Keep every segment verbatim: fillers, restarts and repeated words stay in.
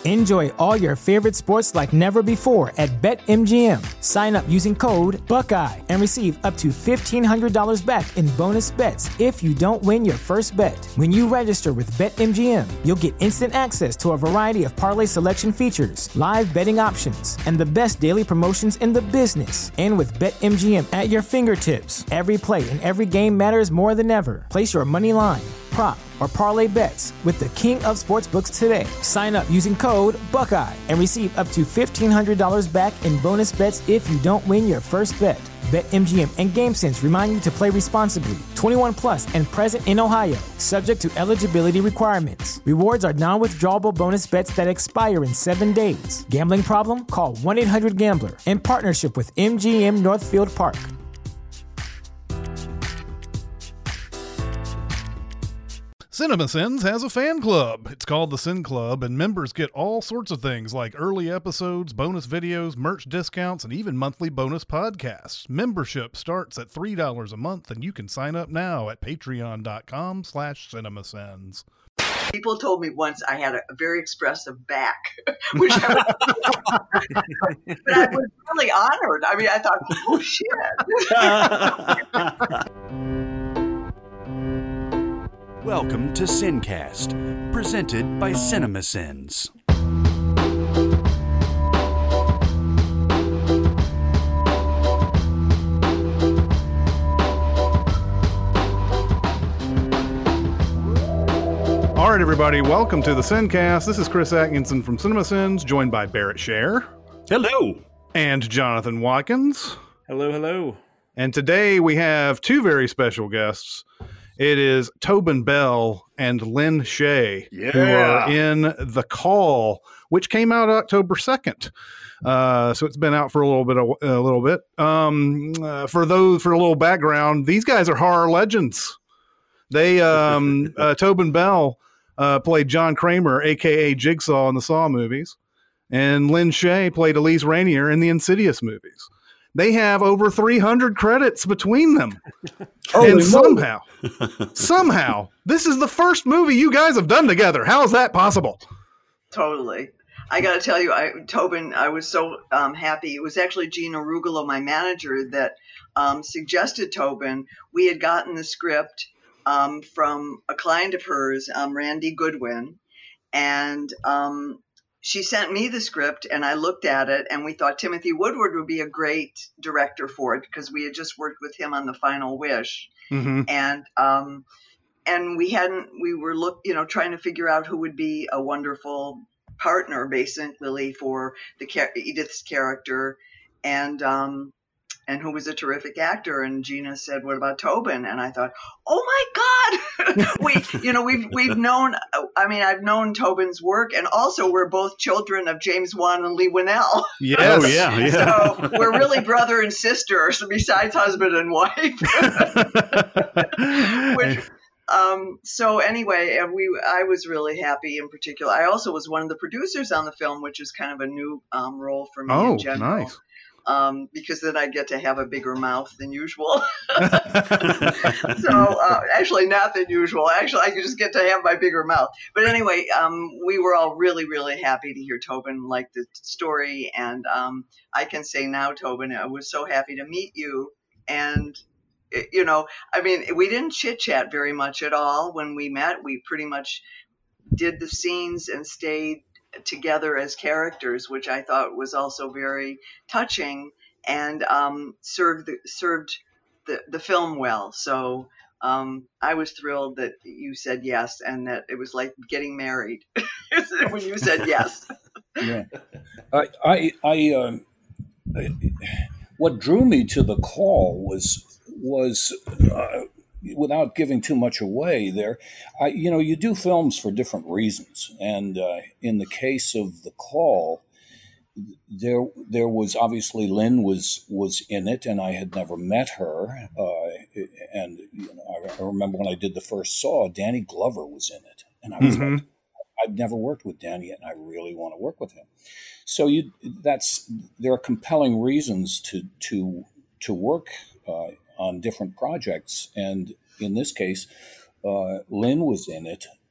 Enjoy all your favorite sports like never before at BetMGM. Sign up using code Buckeye and receive up to fifteen hundred dollars back in bonus bets if you don't win your first bet. When you register with BetMGM, you'll get instant access to a variety of parlay selection features, live betting options, and the best daily promotions in the business. And with BetMGM at your fingertips, every play and every game matters more than ever. Place your money line, prop, or parlay bets with the king of sportsbooks today. Sign up using code Buckeye and receive up to fifteen hundred dollars back in bonus bets if you don't win your first bet. BetMGM and GameSense remind you to play responsibly. twenty-one plus and present in Ohio, subject to eligibility requirements. Rewards are non-withdrawable bonus bets that expire in seven days. Gambling problem? Call one eight hundred gambler in partnership with M G M Northfield Park. CinemaSins has a fan club. It's called the Sin Club, and members get all sorts of things like early episodes, bonus videos, merch discounts, and even monthly bonus podcasts. Membership starts at three dollars a month, and you can sign up now at patreon.com slash cinemasins. People told me once I had a very expressive back, which I was, but I was really honored. I mean, I thought, oh, shit. Welcome to Sincast, presented by CinemaSins. All right, everybody, welcome to the Sincast. This is Chris Atkinson from CinemaSins, joined by Barrett Scher. Hello. And Jonathan Watkins. Hello, hello. And today we have two very special guests. It is Tobin Bell and Lin Shaye, yeah. who are in The Call, which came out October second. Uh, so it's been out for a little bit. A little bit. Um, uh, for those, for a little background, these guys are horror legends. They, um, uh, Tobin Bell uh, played John Kramer, aka Jigsaw, in the Saw movies, and Lin Shaye played Elise Rainier in the Insidious movies. They have over three hundred credits between them. Oh, and somehow, somehow, this is the first movie you guys have done together. How is that possible? Totally. I got to tell you, I, Tobin, I was so um, happy. It was actually Gina Rugolo, my manager, that um, suggested Tobin. We had gotten the script um, from a client of hers, um, Randy Goodwin, and um, she sent me the script, and I looked at it, and we thought Timothy Woodward would be a great director for it because we had just worked with him on The Final Wish, mm-hmm. and um, and we hadn't. We were look, you know, trying to figure out who would be a wonderful partner, basically, for the Edith's character, and um, and who was a terrific actor. And Gina said, "What about Tobin?" And I thought, "Oh my God, we, you know, we've we've known. I mean, I've known Tobin's work, and also we're both children of James Wan and Lee Winnell. Yes. Oh yeah, yeah. So we're really brother and sister, besides husband and wife." Which, um, so anyway, and we, I was really happy in particular. I also was one of the producers on the film, which is kind of a new um, role for me oh, in general. Nice. Um, because then I get to have a bigger mouth than usual. So uh, actually not than usual. Actually, I just get to have my bigger mouth. But anyway, um, we were all really, really happy to hear Tobin like the story. And um, I can say now, Tobin, I was so happy to meet you. And, you know, I mean, we didn't chit-chat very much at all when we met. We pretty much did the scenes and stayed together as characters, which I thought was also very touching and um, served the, served the, the film well. So um, I was thrilled that you said yes, and that it was like getting married when you said yes. Yeah, I, I, I, um, what drew me to The Call was was. Uh, without giving too much away there, I, you know, you do films for different reasons. And uh, in the case of The Call, there there was obviously Lin was was in it, and I had never met her. Uh, and you know, I, I remember when I did the first Saw, Danny Glover was in it. And I was mm-hmm. like, I've never worked with Danny, and I really want to work with him. So you that's there are compelling reasons to to to work uh, on different projects, and in this case, uh, Lin was in it.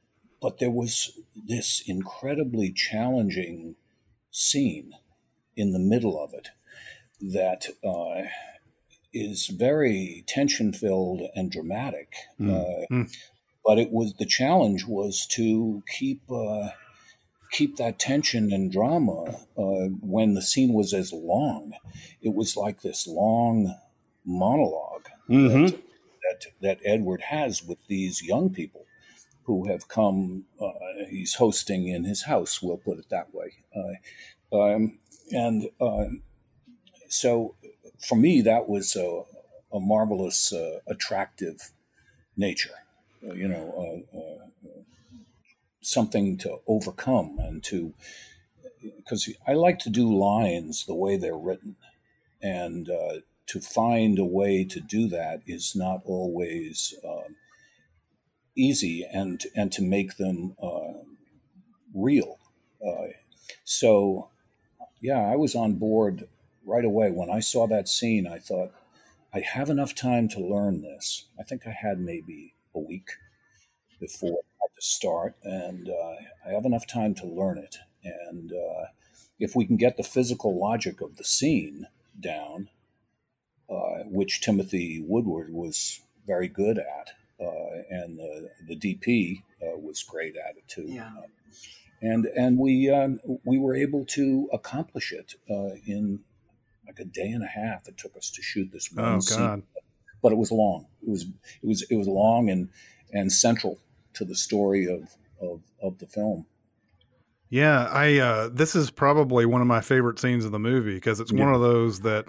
but there was this incredibly challenging scene in the middle of it that uh, is very tension-filled and dramatic. Mm. Uh, Mm. but it was the challenge was to keep uh, keep that tension and drama uh, when the scene was as long. It was like this long monologue Mm-hmm. that, that that Edward has with these young people who have come. Uh, he's hosting in his house. We'll put it that way. Uh, um, and uh, so, for me, that was a, a marvelous, uh, attractive nature. Uh, you know, uh, uh, something to overcome and to. Because I like to do lines the way they're written, and uh, to find a way to do that is not always uh, easy, and and to make them uh, real. Uh, so, yeah, I was on board right away. When I saw that scene, I thought, I have enough time to learn this. I think I had maybe a week before I had to start, and uh, I have enough time to learn it. And uh, if we can get the physical logic of the scene down, uh, which Timothy Woodward was very good at, uh, and the, the D P uh, was great at it too. Yeah. Uh, and and we um, we were able to accomplish it uh, in like a day and a half. It took us to shoot this one Oh scene, God. but it was long. It was it was it was long and and central to the story of of, of the film. Yeah, I uh this is probably one of my favorite scenes of the movie because it's Yeah. one of those that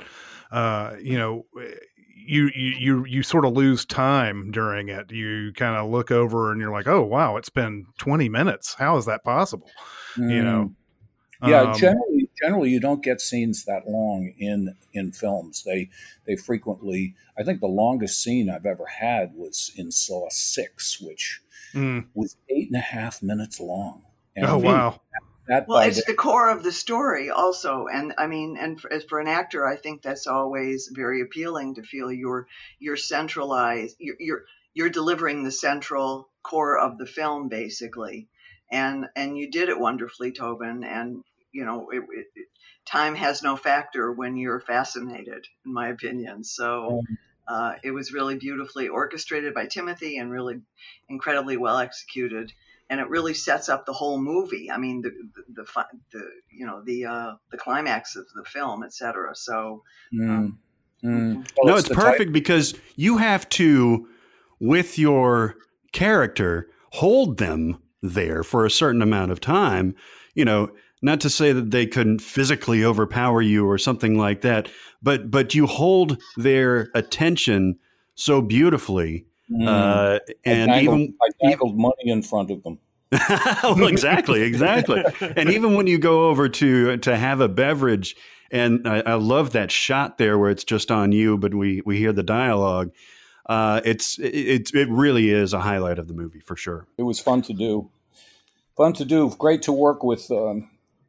uh you know you you you you sort of lose time during it. You kind of look over and you're like, "Oh, wow, it's been twenty minutes. How is that possible?" You know. Mm. Yeah, Um, generally generally you don't get scenes that long in in films. They they frequently, I think the longest scene I've ever had was in Saw six, which mm. was eight and a half minutes long. And Oh, wow. That Well, by it's the- the core of the story also, and I mean, and for, as for an actor, I think that's always very appealing to feel you're you're centralized, you're you're, you're delivering the central core of the film basically, and and you did it wonderfully, Tobin. And you know, it, it, it, time has no factor when you're fascinated, in my opinion. So. Uh, it was really beautifully orchestrated by Timothy and really incredibly well executed. And it really sets up the whole movie. I mean, the the, the, fi- the you know the uh, the climax of the film, et cetera. So, Mm, um, mm. mhm. Well, No, it's the perfect because you have to, with your character, hold them there for a certain amount of time. You know, not to say that they couldn't physically overpower you or something like that, but but you hold their attention so beautifully, Mm. uh, and I dangled, even I dangled money in front of them. well, exactly, exactly. And even when you go over to to have a beverage, and I, I love that shot there where it's just on you, but we we hear the dialogue. Uh, it's it it really is a highlight of the movie for sure. It was fun to do. Fun to do. Great to work with um,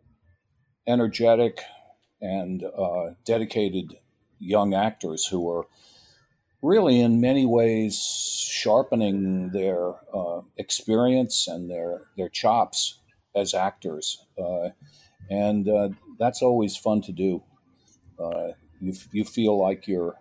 energetic and uh, dedicated young actors who are really in many ways sharpening their uh, experience and their, their chops as actors. Uh, and uh, that's always fun to do. Uh, you, you feel like you're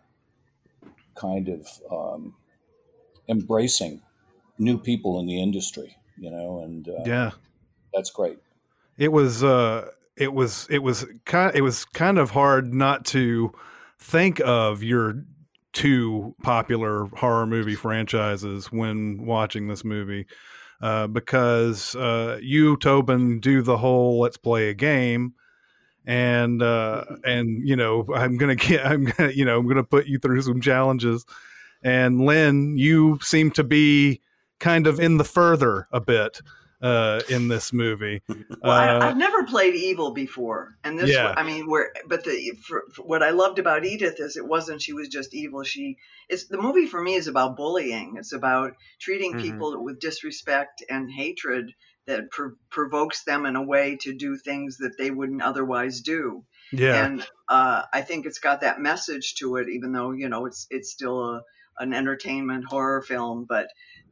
kind of um, embracing new people in the industry, you know, and uh, Yeah. that's great. It was uh it was it was kind it was kind of hard not to think of your two popular horror movie franchises when watching this movie, uh, because uh, you, Tobin, do the whole "let's play a game," and uh, and you know I'm gonna get I'm gonna you know I'm gonna put you through some challenges, and Lynn, you seem to be kind of in the further a bit uh, in this movie. Well, I, Uh, I've never played evil before, and this, Yeah. I mean, where, but the for, for what I loved about Edith is it wasn't she was just evil. She, it's the movie for me is about bullying. It's about treating Mhm. people with disrespect and hatred that pr- provokes them in a way to do things that they wouldn't otherwise do. yeah. And uh, I think it's got that message to it, even though you know it's it's still a, an entertainment horror film, but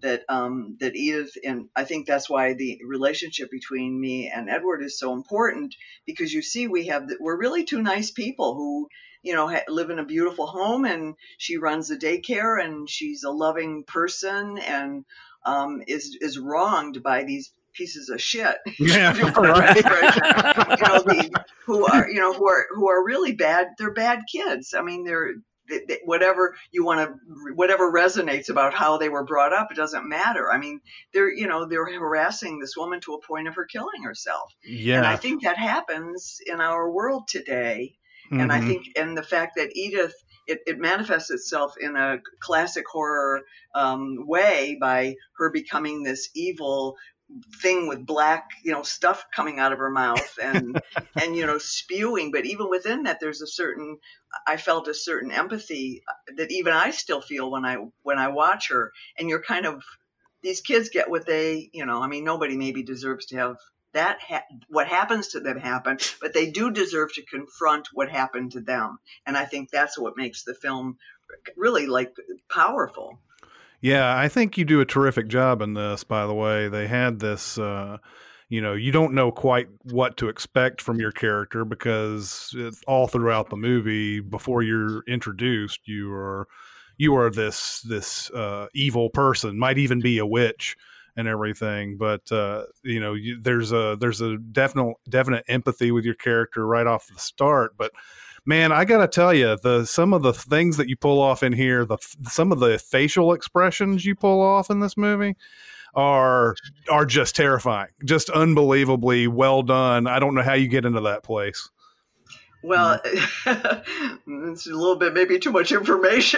that um, that Edith, and I think that's why the relationship between me and Edward is so important, because you see we have we're really two nice people who, you know, ha- live in a beautiful home, and she runs a daycare, and she's a loving person, and um, is is wronged by these pieces of shit. Yeah, you know, right. you know the, who are you know who are who are really bad. They're bad kids. I mean, they're they, they, whatever you want to, whatever resonates about how they were brought up. It doesn't matter. I mean, they're you know they're harassing this woman to a point of her killing herself. Yeah, and I think that happens in our world today. Mm-hmm. And I think, and the fact that Edith, it, it manifests itself in a classic horror um, way by her becoming this evil thing with black, you know, stuff coming out of her mouth and, and, you know, spewing. But even within that, there's a certain, I felt a certain empathy that even I still feel when I, when I watch her. And you're kind of, these kids get what they, you know, I mean, nobody maybe deserves to have that, ha- what happens to them happen, but they do deserve to confront what happened to them. And I think that's what makes the film really like powerful. Yeah, I think you do a terrific job in this, by the way. They had this, uh, you know, you don't know quite what to expect from your character because it's all throughout the movie, before you're introduced, you are, you are this, this uh, evil person, might even be a witch and everything. But, uh, you know, you, there's a, there's a definite, definite empathy with your character right off the start. But man, I gotta tell you, the some of the things that you pull off in here, the some of the facial expressions you pull off in this movie are are just terrifying, just unbelievably well done. I don't know how you get into that place. Well, it's a little bit maybe too much information,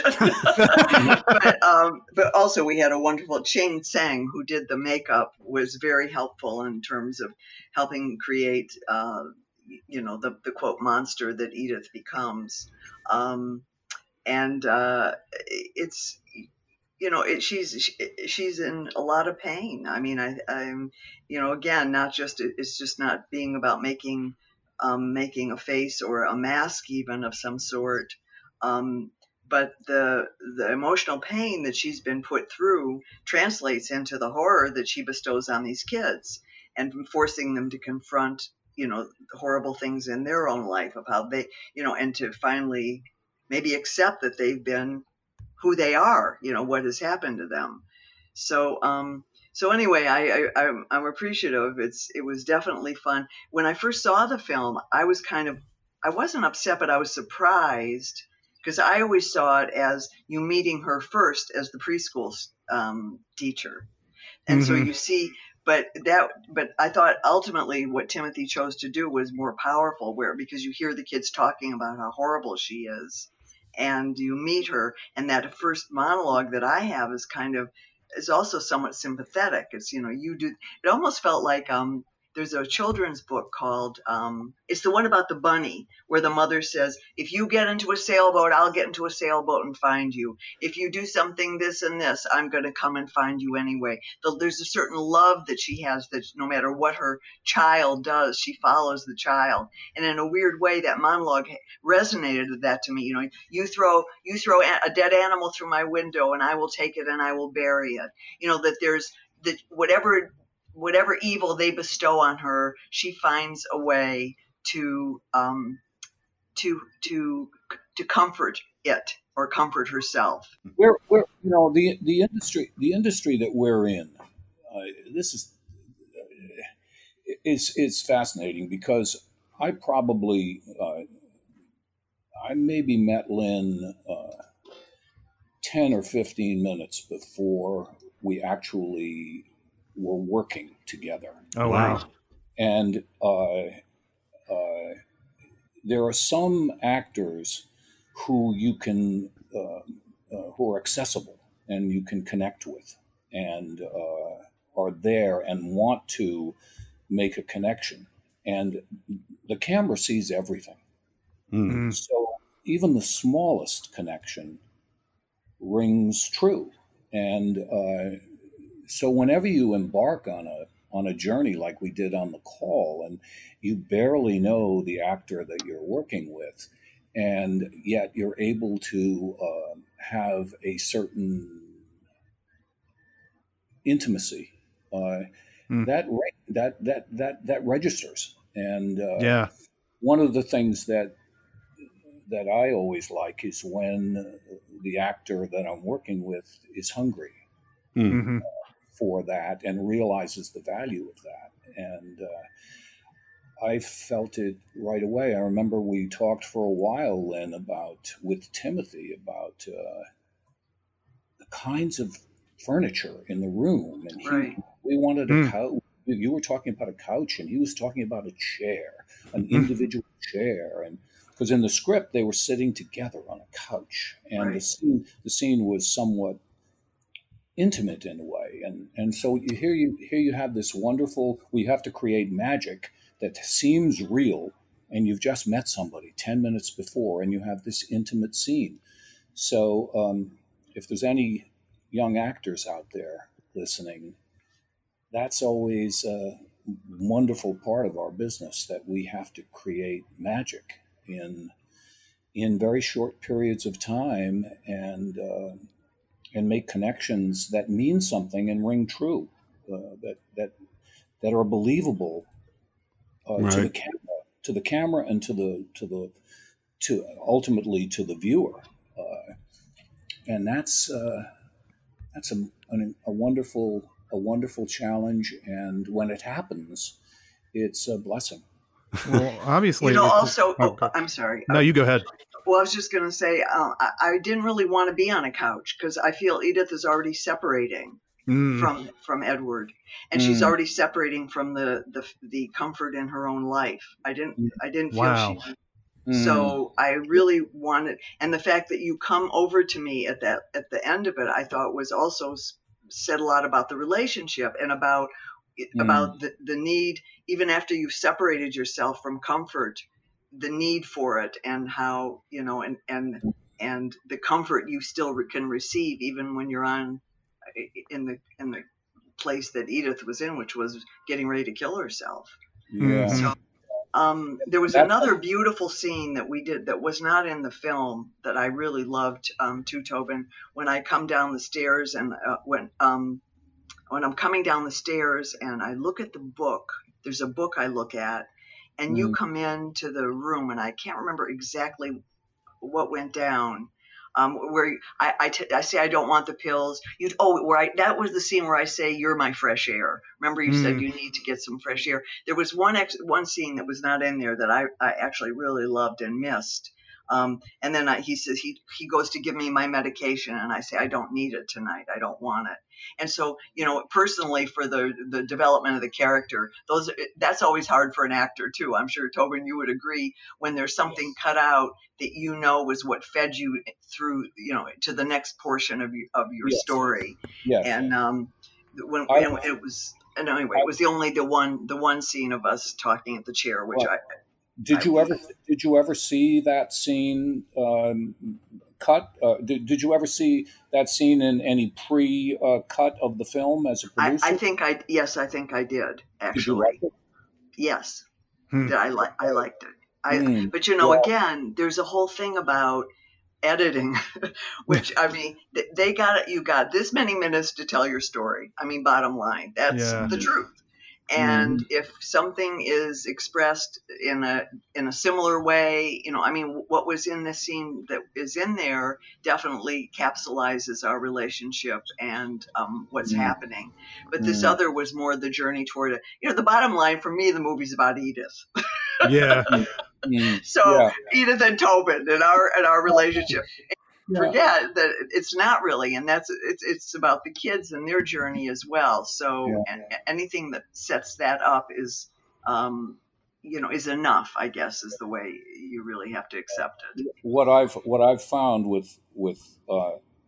but um, but also we had a wonderful Ching Tsang who did the makeup, was very helpful in terms of helping create. Uh, you know, the, the quote monster that Edith becomes. Um, and, uh, it's, you know, it, she's, she, she's in a lot of pain. I mean, I, I'm, you know, again, not just, it's just not being about making, um, making a face or a mask even of some sort. Um, but the, the emotional pain that she's been put through translates into the horror that she bestows on these kids and forcing them to confront, you know, horrible things in their own life of how they, you know, and to finally maybe accept that they've been who they are, you know, what has happened to them. So, um, so anyway, I, I, I'm, I'm appreciative. It's, it was definitely fun. When I first saw the film, I was kind of, I wasn't upset, but I was surprised because I always saw it as you meeting her first as the preschool um, teacher. And mm-hmm. so you see, But that, but I thought ultimately what Timothy chose to do was more powerful, where because you hear the kids talking about how horrible she is, and you meet her, and that first monologue that I have is kind of is also somewhat sympathetic. It's you know you do. It almost felt like um. There's a children's book called, um, it's the one about the bunny, where the mother says, if you get into a sailboat, I'll get into a sailboat and find you. If you do something this and this, I'm going to come and find you anyway. There's a certain love that she has that no matter what her child does, she follows the child. And in a weird way, that monologue resonated with that to me. You know, you throw, you throw a dead animal through my window and I will take it and I will bury it. You know, that there's that whatever whatever evil they bestow on her, she finds a way to um, to to to comfort it or comfort herself. We're, we're you know the the industry the industry that we're in. Uh, this is uh, is is fascinating because I probably uh, I maybe met Lynn uh, ten or fifteen minutes before we actually were working together. Oh, wow. And uh, uh, there are some actors who you can, uh, uh, who are accessible and you can connect with and uh, are there and want to make a connection. And the camera sees everything. Mm-hmm. So even the smallest connection rings true. And uh, so whenever you embark on a on a journey like we did on The Call, and you barely know the actor that you're working with, and yet you're able to uh, have a certain intimacy. Uh, Mm. that re- that that that that registers. And uh, Yeah. one of the things that that I always like is when the actor that I'm working with is hungry hmm for that and realizes the value of that. And uh, I felt it right away. I remember we talked for a while, Lynn, about with Timothy about uh, the kinds of furniture in the room, and he Right. we wanted a Mm. couch. You were talking about a couch, and he was talking about a chair, an Mm. individual chair, and because in the script they were sitting together on a couch, and the Right. scene the scene was somewhat intimate in a way, and and so you, here you here you have this wonderful. We have to create magic that seems real, and you've just met somebody ten minutes before, and you have this intimate scene. So um, if there's any young actors out there listening, that's always a wonderful part of our business, that we have to create magic in in very short periods of time, and uh, and make connections that mean something and ring true, uh, that that that are believable uh, to the Right. camera, to the camera, and to the to the to ultimately to the viewer, uh, and that's uh, that's a, an, a wonderful a wonderful challenge. And when it happens, it's a blessing. Well, obviously, You know, with the- also, oh, oh, go- I'm sorry. no, you go ahead. Well, I was just going to say, uh, I, I didn't really want to be on a couch because I feel Edith is already separating Mm. from from Edward, and she's Mm. already separating from the, the the comfort in her own life. I didn't I didn't feel Wow. she. Mm. So I really wanted, and the fact that you come over to me at that at the end of it, I thought was also s- said a lot about the relationship and about Mm. about the, the need, even after you've separated yourself from comfort, the need for it, and how, you know, and and and the comfort you still re- can receive even when you're on in the in the place that Edith was in, which was getting ready to kill herself. Yeah. Mhm. So um, there was That's- another beautiful scene that we did that was not in the film that I really loved, um, too, Tobin. When I come down the stairs and uh, when um, when I'm coming down the stairs and I look at the book, there's a book I look at, and you Mm. come into the room, and I can't remember exactly what went down. Um, where I, I, t- I say I don't want the pills. You oh, where I, that was the scene where I say you're my fresh air. Remember, you said Mm. you need to get some fresh air. There was one ex- one scene that was not in there that I, I actually really loved and missed. Um, and then I, he says he he goes to give me my medication, and I say I don't need it tonight. I don't want it. And so, you know, personally, for the the development of the character, those that's always hard for an actor too. I'm sure, Tobin, you would agree, when there's something cut out that you know was what fed you through, you know, to the next portion of you, of your Yes. story. Yes. And um, when, I- when it was, and anyway, it was the only the one the one scene of us talking at the chair, which Right. I Did you ever did you ever see that scene um, cut? Uh, did, did you ever see that scene in any pre uh, cut of the film as a I, producer? I think I yes I think I did Did you actually. like it? Yes. Hmm. That I like I liked it. I Mm. but you know, Yeah. again, there's a whole thing about editing, which I mean, th- they got it. You got this many minutes to tell your story. I mean, bottom line, that's Yeah. the truth. And if something is expressed in a in a similar way, you know, I mean, what was in this scene that is in there definitely capsulizes our relationship and um, what's Mm. happening. But this Mm. other was more the journey toward it. You know, the bottom line for me, the movie's about Edith. Yeah. Mm. So Yeah. Edith and Tobin and our and our relationship. Yeah. Forget that it's not really, and that's it's it's about the kids and their journey as well. So Yeah. a- anything that sets that up is, um, you know, is enough. I guess is the way you really have to accept it. What I've what I've found with with uh,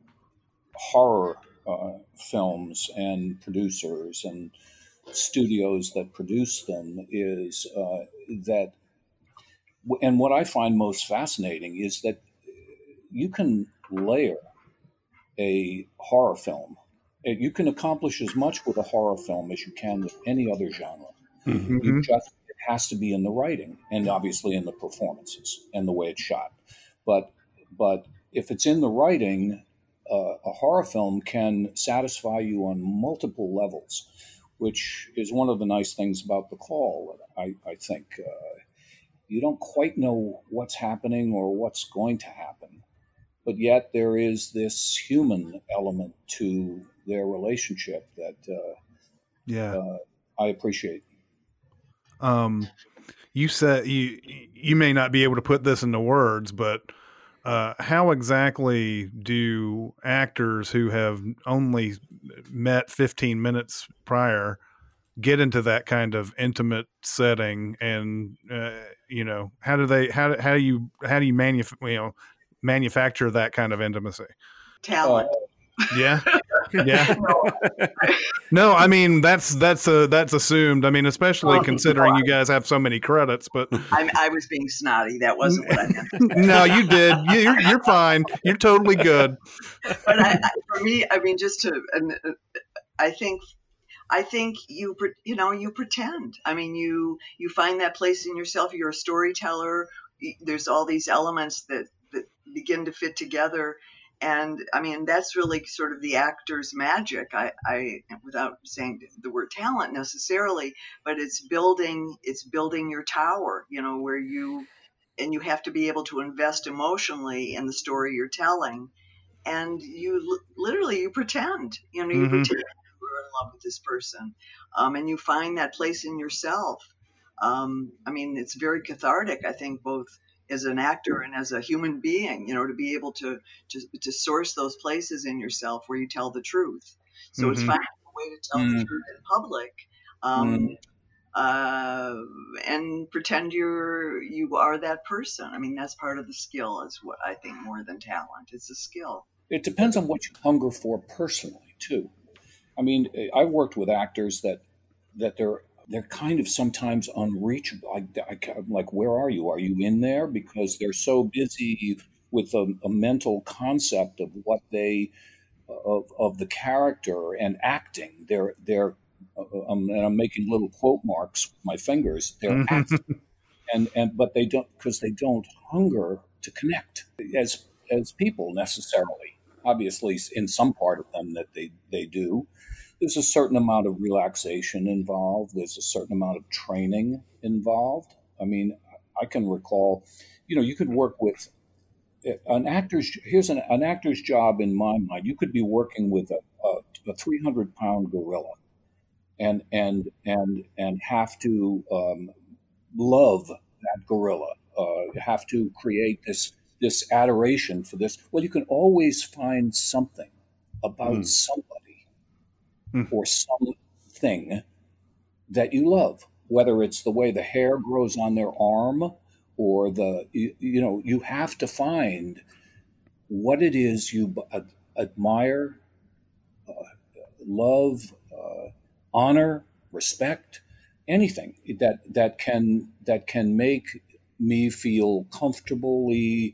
horror uh, films and producers and studios that produce them is uh, that, and what I find most fascinating is that you can layer a horror film. Uh, You can accomplish as much with a horror film as you can with any other genre. Mhm. You Mhm. just it has to be in the writing and obviously in the performances and the way it's shot. But but if it's in the writing, uh, a horror film can satisfy you on multiple levels, which is one of the nice things about The Call. I, I think uh, you don't quite know what's happening or what's going to happen, but yet there is this human element to their relationship that uh, yeah, uh, I appreciate. Um, you said you you may not be able to put this into words, but uh, how exactly do actors who have only met fifteen minutes prior get into that kind of intimate setting? And uh, you know, how do they how how do you how do you manuf- you know manufacture that kind of intimacy? Talent. Uh, Yeah. Yeah. No, I mean that's that's a that's assumed. I mean, especially Oh, considering no, you guys have so many credits. But I'm, I was being snotty. That wasn't what I meant. no, you did. You, you're you're fine. You're totally good. But I, I, for me, I mean, just to, and, uh, I think, I think you, pre- you know, you pretend. I mean, you you find that place in yourself. You're a storyteller. Y- There's all these elements that that begin to fit together. And I mean, that's really sort of the actor's magic. I, I, without saying the word talent necessarily, but it's building, it's building your tower, you know, where you, and you have to be able to invest emotionally in the story you're telling. And you li- literally, you pretend, you know, you Mhm. pretend you're in love with this person. Um, and you find that place in yourself. Um, I mean, it's very cathartic, I think, both as an actor and as a human being, you know, to be able to, to, to source those places in yourself where you tell the truth. So it's Mhm. finding a way to tell the Mm. truth in public, um, Mm. uh, and pretend you're, you are that person. I mean, that's part of the skill is what I think more than talent. It's a skill. It depends on what you hunger for personally, too. I mean, I've worked with actors that that they're they're kind of sometimes unreachable. I, I, I'm like, where are you? Are you in there? Because they're so busy with a, a mental concept of what they of, of the character and acting. They're they're uh, um, and I'm making little quote marks with my fingers. They're Mhm. acting, and and but they don't because they don't hunger to connect as as people necessarily. Obviously, in some part of them that they they do. There's a certain amount of relaxation involved. There's a certain amount of training involved. I mean, I can recall, you know, you could work with an actor's. Here's an, an actor's job in my mind. You could be working with a, a, a three hundred pound gorilla, and and and and have to um, love that gorilla. Uh, have to create this this adoration for this. Well, you can always find something about Mm. somebody Mm. or something that you love, whether it's the way the hair grows on their arm or the, you, you know, you have to find what it is you b- ad- admire, uh, love, uh, honor, respect, anything that, that can, that can make me feel comfortably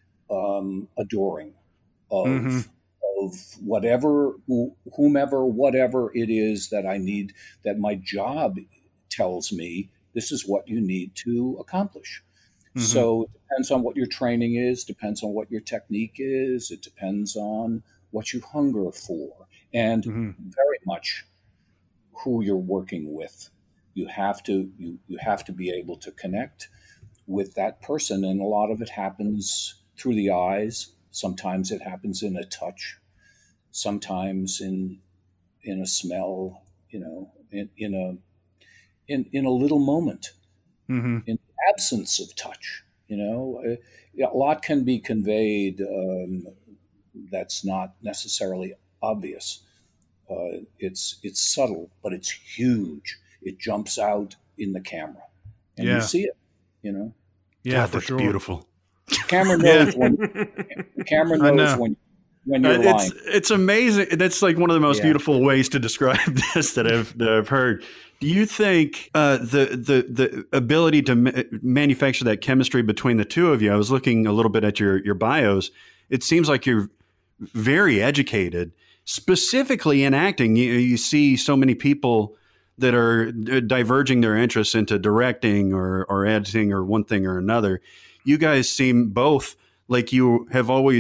um, adoring of Mhm. of whatever who, whomever whatever it is that I need, that my job tells me this is what you need to accomplish. Mhm. So it depends on what your training is, depends on what your technique is, it depends on what you hunger for, and Mhm. very much who you're working with. You have to you, you have to be able to connect with that person, and a lot of it happens through the eyes. Sometimes it happens in a touch, sometimes in in a smell, you know, in, in a in in a little moment, Mhm. in the absence of touch. You know, Uh, yeah, a lot can be conveyed um, that's not necessarily obvious. Uh, it's it's subtle, but it's huge. It jumps out in the camera, and you Yeah. see it. You know, Yeah, God, for that's sure. beautiful. the camera Yeah. knows when the camera I knows know. when when Uh, you're lying. it's it's amazing. That's like one of the most Yeah. beautiful ways to describe this that I've that I've heard. Do you think uh, the the the ability to ma- manufacture that chemistry between the two of you? I was looking a little bit at your your bios. It seems like you're very educated, specifically in acting. You, you see so many people that are diverging their interests into directing or or editing or one thing or another. You guys seem both like you have always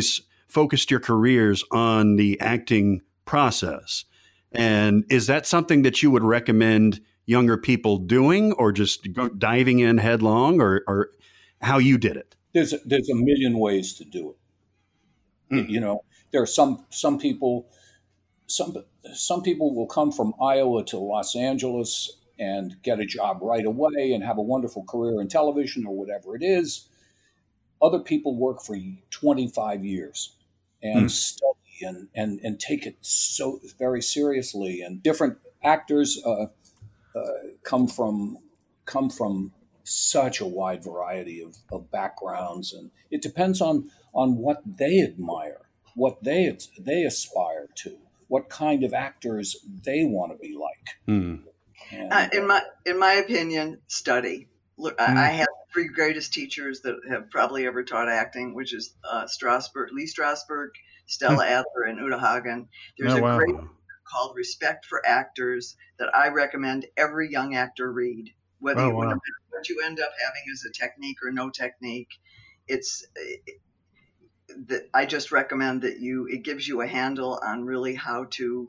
focused your careers on the acting process. And is that something that you would recommend younger people doing, or just go diving in headlong, or, or how you did it? There's a, there's a million ways to do it. Mm. You know, there are some some people some some people will come from Iowa to Los Angeles and get a job right away and have a wonderful career in television or whatever it is. Other people work for twenty-five years and mm. study and, and, and take it so very seriously. And different actors uh, uh, come from come from such a wide variety of, of backgrounds, and it depends on on what they admire, what they they aspire to, what kind of actors they want to be like. Mm. And, uh, in my in my opinion, study. Look, mm. I, I have three greatest teachers that have probably ever taught acting, which is uh, Strasberg, Lee Strasberg, Stella mm. Adler, and Uta Hagen. There's oh, a wow. great book called Respect for Actors that I recommend every young actor read. Whether oh, you wow. want to, what you end up having is a technique or no technique, it's. It, that I just recommend that you. It gives you a handle on really how to.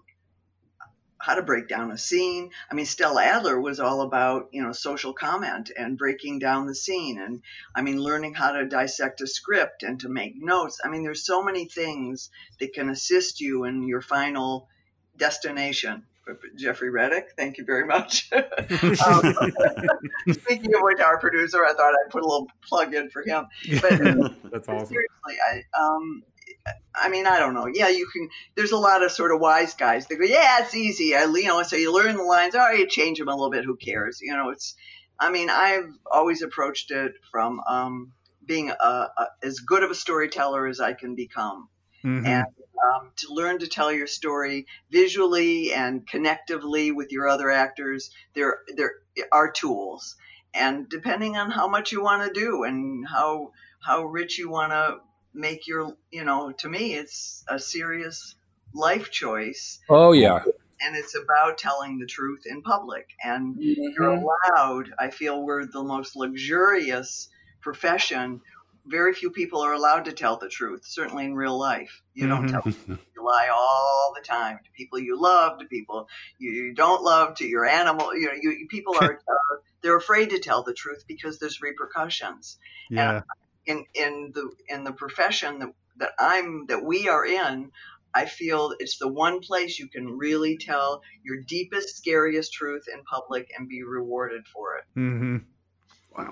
how to break down a scene. I mean, Stella Adler was all about, you know, social comment and breaking down the scene. And I mean, learning how to dissect a script and to make notes. I mean, there's so many things that can assist you in your final destination. Jeffrey Reddick, thank you very much. um, speaking of which, our producer, I thought I'd put a little plug in for him. But that's awesome. Seriously, I, um, I mean, I don't know. Yeah, you can. There's a lot of sort of wise guys that go, "Yeah, it's easy." I, you know, so you learn the lines. All right, you change them a little bit. Who cares? You know, it's. I mean, I've always approached it from um, being a, a, as good of a storyteller as I can become, mm-hmm. and um, to learn to tell your story visually and connectively with your other actors. There, there are tools, and depending on how much you want to do and how how rich you want to. Make your, you know, to me, it's a serious life choice. Oh, yeah. And it's about telling the truth in public. And mm-hmm. you're allowed, I feel we're the most luxurious profession. Very few people are allowed to tell the truth, certainly in real life. You don't mm-hmm. tell you lie all the time to people you love, to people you don't love, to your animal. You know, you, people are, uh, they're afraid to tell the truth because there's repercussions. Yeah. And In, in the in the profession that, that I'm that we are in, I feel it's the one place you can really tell your deepest, scariest truth in public and be rewarded for it. Mm-hmm. Wow.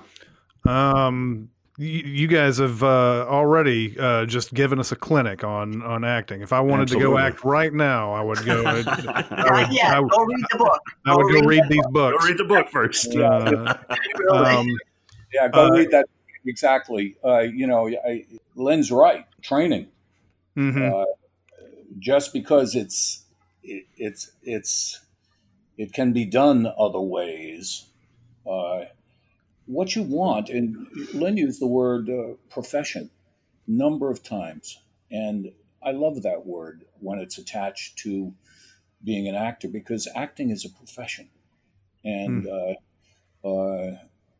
Um, you, you guys have uh, already uh, just given us a clinic on on acting. If I wanted Absolutely. to go act right now, I would go. I, Not yet. I, Go read the book. I would go read, the these book. books. Go read the book first. Uh, Really. um, Yeah, go Uh, read that. Exactly. Uh, you know, I, Lynn's right. Training. mhm. Uh, just because it's it, it's it's it can be done other ways. Uh, what you want, and Lynn used the word uh, profession a number of times, and I love that word when it's attached to being an actor, because acting is a profession, and Mm. uh, uh,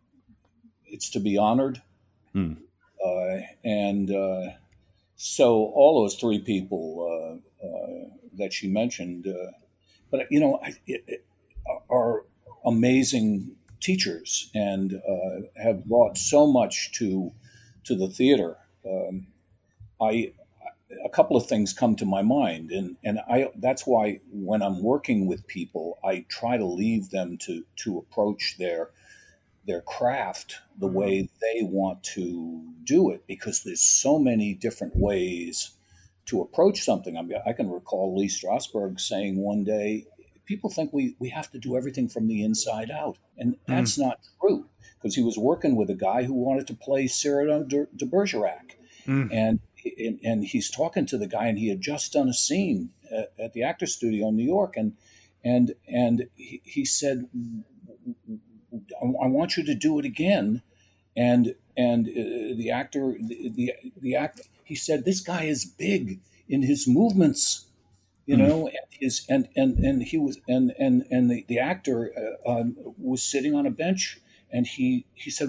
it's to be honored. Hmm. Uh, and uh, so all those three people uh, uh, that she mentioned, uh, but you know, I, it, it, are amazing teachers and uh, have brought so much to to the theater. Um, I a couple of things come to my mind, and and I that's why when I'm working with people, I try to leave them to to approach their their craft the way they want to do it, because there's so many different ways to approach something. I mean, I can recall Lee Strasberg saying one day, people think we, we have to do everything from the inside out. And that's mm. not true, because he was working with a guy who wanted to play Cyrano de, de Bergerac. Mm. And, and and he's talking to the guy, and he had just done a scene at, at the Actors Studio in New York. And, and, and he, he said, I want you to do it again, and and uh, the actor, the, the the act. He said, "This guy is big in his movements, you mm. know." And his and and and he was and and and the the actor uh, um, was sitting on a bench, and he he said, "Well,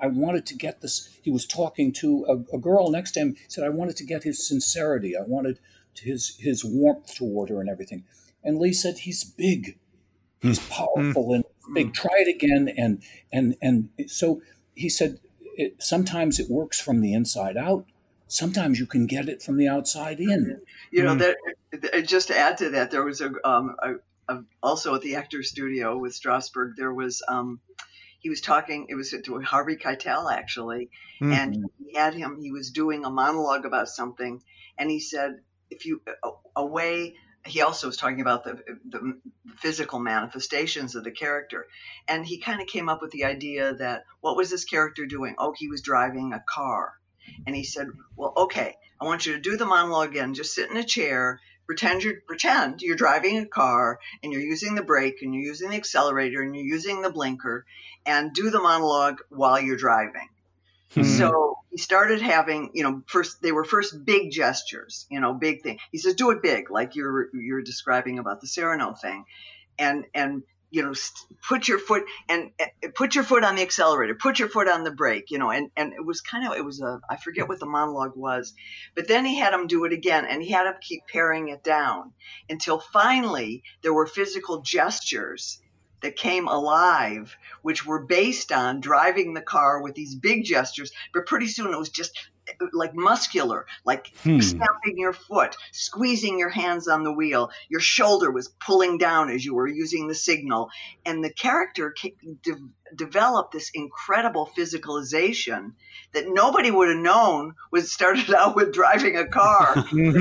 I wanted to get this. He was talking to a, a girl next to him. He said, I wanted to get his sincerity. I wanted his his warmth toward her and everything. And Lee said, he's big. He's powerful and big. Try it again. And and and so he said, it, sometimes it works from the inside out. Sometimes you can get it from the outside in. You know, that just to add to that, there was a, um, a, a also at the Actors Studio with Strasberg, there was um, he was talking. It was to Harvey Keitel actually, mm-hmm. and he had him. He was doing a monologue about something, and he said, "If you a, a way." He also was talking about the, the physical manifestations of the character. And he kind of came up with the idea that, what was this character doing? Oh, he was driving a car. And he said, well, okay, I want you to do the monologue again. Just sit in a chair, pretend you're, pretend you're driving a car, and you're using the brake, and you're using the accelerator, and you're using the blinker, and do the monologue while you're driving. Hmm. So he started having, you know, first they were first big gestures, you know, big thing. He says, do it big, like you're you're describing about the Cyrano thing, and and you know, put your foot and uh, put your foot on the accelerator, put your foot on the brake, you know, and and it was kind of it was a I forget what the monologue was, but then he had him do it again, and he had him keep paring it down until finally there were physical gestures that came alive, which were based on driving the car with these big gestures. But pretty soon it was just like muscular, like hmm. stamping your foot, squeezing your hands on the wheel. Your shoulder was pulling down as you were using the signal. And the character de- developed this incredible physicalization that nobody would have known was started out with driving a car.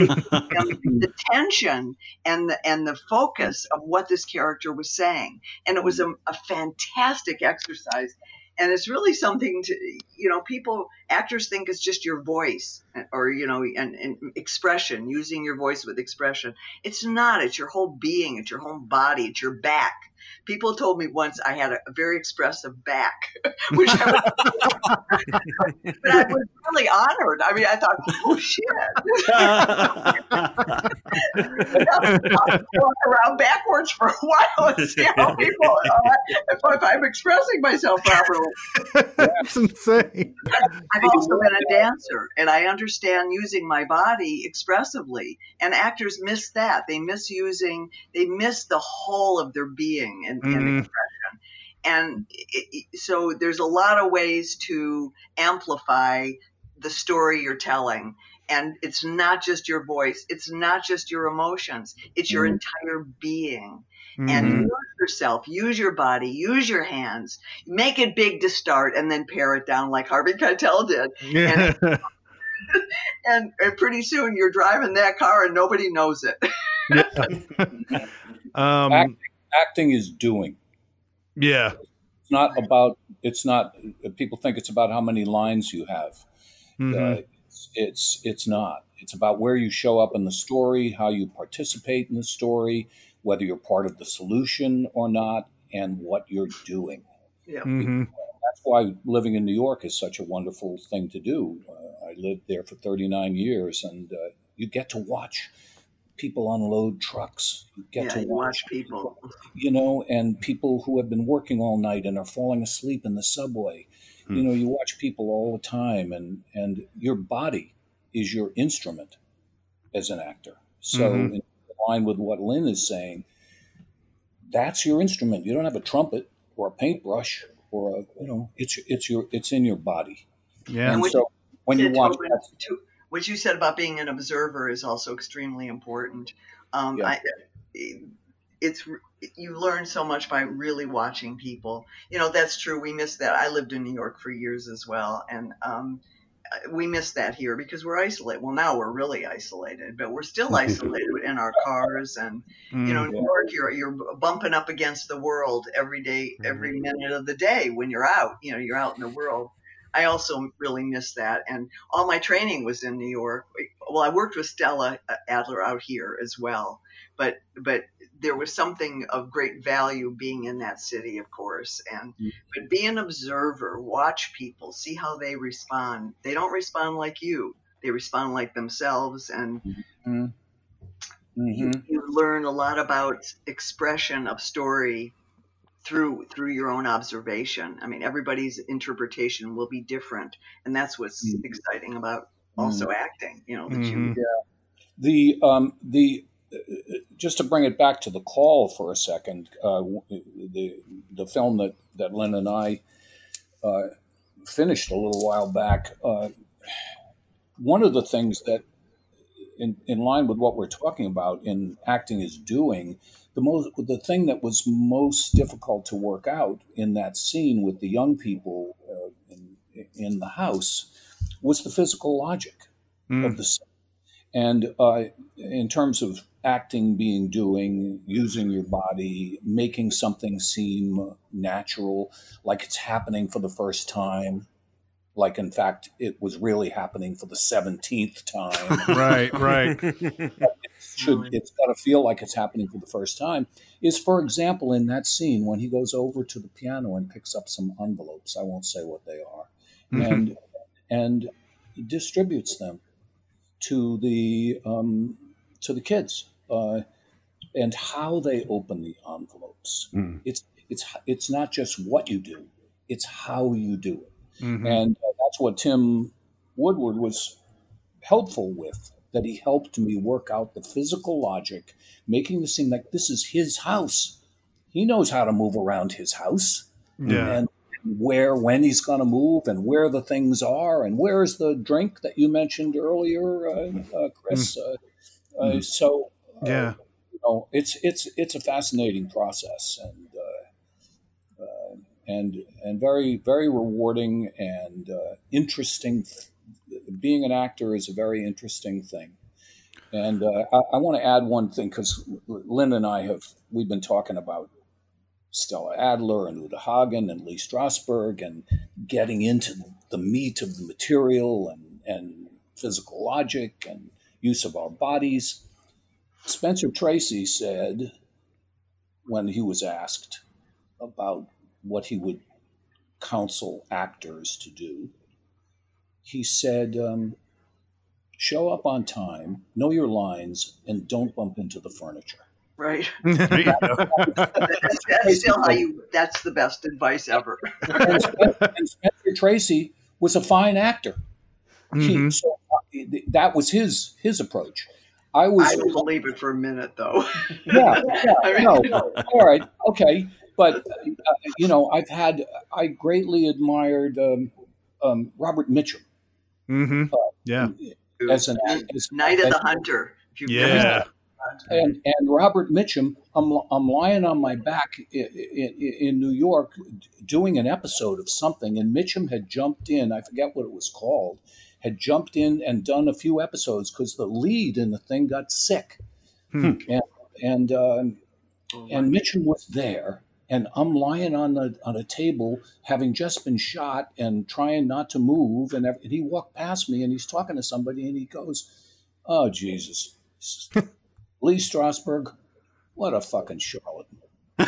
The tension and the and the focus of what this character was saying. And it was a, a fantastic exercise. And it's really something to, you know, people, actors think it's just your voice or, you know, and, and expression, using your voice with expression. It's not. It's your whole being. It's your whole body. It's your back. People told me once I had a, a very expressive back, which I was, but I was really honored. I mean, I thought, oh, shit. I'll walk around backwards for a while and see how people, uh, if, if I'm expressing myself properly. That's insane. I've also been a dancer, and I understand using my body expressively. And actors miss that. They miss using, they miss the whole of their being and, mm-hmm. and expression. And it, so there's a lot of ways to amplify the story you're telling. And it's not just your voice. It's not just your emotions. It's your mm-hmm. entire being. Mm-hmm. And use yourself, use your body, use your hands, make it big to start, and then pare it down like Harvey Keitel did. Yeah. And, and, and pretty soon you're driving that car and nobody knows it. Yeah. um, acting, acting is doing. Yeah. It's not about, it's not, people think it's about how many lines you have. Mm-hmm. Uh, it's, it's, it's not. It's about where you show up in the story, how you participate in the story, whether you're part of the solution or not, and what you're doing. Yeah. Mm-hmm. That's why living in New York is such a wonderful thing to do. Uh, I lived there for thirty-nine years, and uh, you get to watch people unload trucks. You get yeah, to you watch, watch people. You know, and people who have been working all night and are falling asleep in the subway. Hmm. You know, you watch people all the time, and, and your body is your instrument as an actor. So mm-hmm. in line with what Lynn is saying, that's your instrument. You don't have a trumpet or a paintbrush or a, you know, it's it's your it's in your body. Yeah. And, and so when you watch Tobin, that, too, what you said about being an observer is also extremely important. Um, yeah. I, it's you learn so much by really watching people. You know, that's true. We miss that. I lived in New York for years as well, and um, we miss that here because we're isolated. Well, now we're really isolated, but we're still isolated in our cars. And, mm, you know, in New York, you're, you're bumping up against the world every day, every minute of the day when you're out, you know, you're out in the world. I also really miss that. And all my training was in New York. Well, I worked with Stella Adler out here as well, but, but there was something of great value being in that city, of course. And mm. but be an observer, watch people, see how they respond. They don't respond like you; they respond like themselves, and mm-hmm. Mm-hmm. You, you learn a lot about expression of story through through your own observation. I mean, everybody's interpretation will be different, and that's what's mm. exciting about also mm. acting. You know, that mm-hmm. you yeah. the um, the uh, just to bring it back to The Call for a second, uh, the the film that that Lynn and I uh, finished a little while back. Uh, one of the things that, in in line with what we're talking about in acting is doing. The most, the thing that was most difficult to work out in that scene with the young people uh, in, in the house was the physical logic mm. of the scene. And uh, in terms of acting being doing, using your body, making something seem natural, like it's happening for the first time, like in fact it was really happening for the seventeenth time. Right, right. Should it's got to feel like it's happening for the first time, is, for example, in that scene when he goes over to the piano and picks up some envelopes, I won't say what they are, mm-hmm. and and distributes them to the um, to the kids, uh, and how they open the envelopes. Mm. It's it's it's not just what you do, it's how you do it, mm-hmm. and uh, that's what Tim Woodward was helpful with. That he helped me work out the physical logic, making it seem like this is his house. He knows how to move around his house, yeah. and where, when he's going to move, and where the things are, and where's the drink that you mentioned earlier, uh, uh, Chris. Mm. Uh, uh, so, uh, yeah, you know, it's it's it's a fascinating process, and uh, uh, and and very very rewarding and uh, interesting. Being an actor is a very interesting thing. And uh, I, I want to add one thing, because Lynn and I have, we've been talking about Stella Adler and Uta Hagen and Lee Strasberg and getting into the meat of the material and, and physical logic and use of our bodies. Spencer Tracy said, when he was asked about what he would counsel actors to do, he said, um, show up on time, know your lines, and don't bump into the furniture. Right. that's, that's still how you, that's the best advice ever. and, Spencer, and Spencer Tracy was a fine actor. Mm-hmm. He, so that was his his approach. I was. I don't believe it for a minute, though. Yeah, yeah I mean, no, no. All right, okay. But, uh, you know, I've had, I greatly admired um, um, Robert Mitchum. Mm-hmm. Uh, yeah, as an as, Night of as, the Hunter. If you yeah, and and Robert Mitchum, I'm I'm lying on my back in, in, in New York doing an episode of something, and Mitchum had jumped in. I forget what it was called. Had jumped in and done a few episodes because the lead in the thing got sick, hmm. and and um, oh, and Mitchum was there. And I'm lying on the on a table, having just been shot, and trying not to move. And, and he walked past me, and he's talking to somebody, and he goes, "Oh Jesus, Lee Strasberg, what a fucking charlatan!" And